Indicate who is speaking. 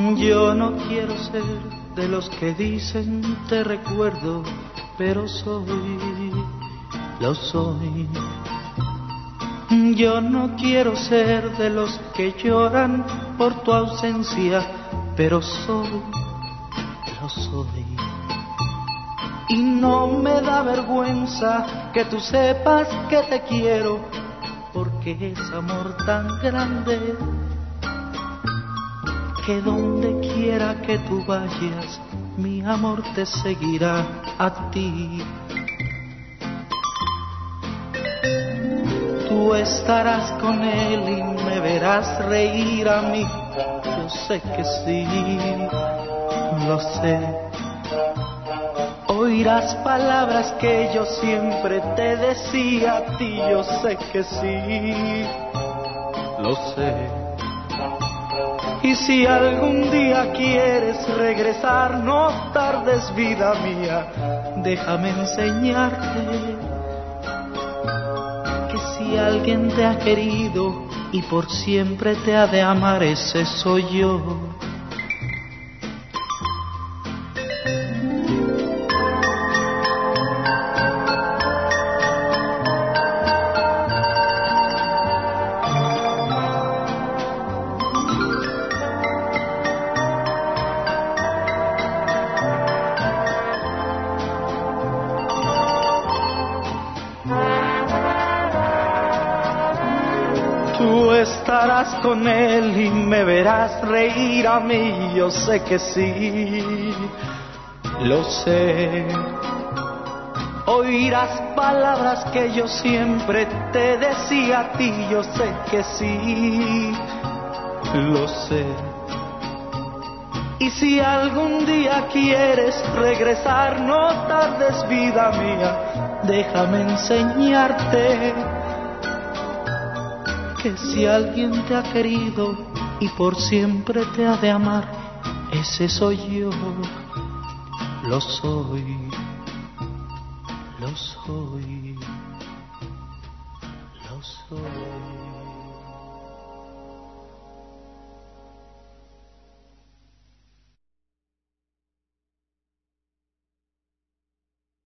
Speaker 1: Yo no quiero ser de los que dicen te recuerdo, pero lo soy. Yo no quiero ser de los que lloran por tu ausencia, pero lo soy. Y no me da vergüenza que tú sepas que te quiero, porque es amor tan grande que donde quiera que tú vayas, mi amor te seguirá a ti. Tú estarás con él y me verás reír a mí. Yo sé que sí, lo sé. Oirás palabras que yo siempre te decía a ti. Yo sé que sí, lo sé. Y si algún día quieres regresar, no tardes, vida mía, déjame enseñarte que si alguien te ha querido y por siempre te ha de amar, ese soy yo. Tú estarás con él y me verás reír a mí. Yo sé que sí, lo sé. Oirás palabras que yo siempre te decía a ti. Yo sé que sí, lo sé. Y si algún día quieres regresar, no tardes, vida mía, déjame enseñarte que si alguien te ha querido y por siempre te ha de amar, ese soy yo. Lo soy, lo soy, lo soy.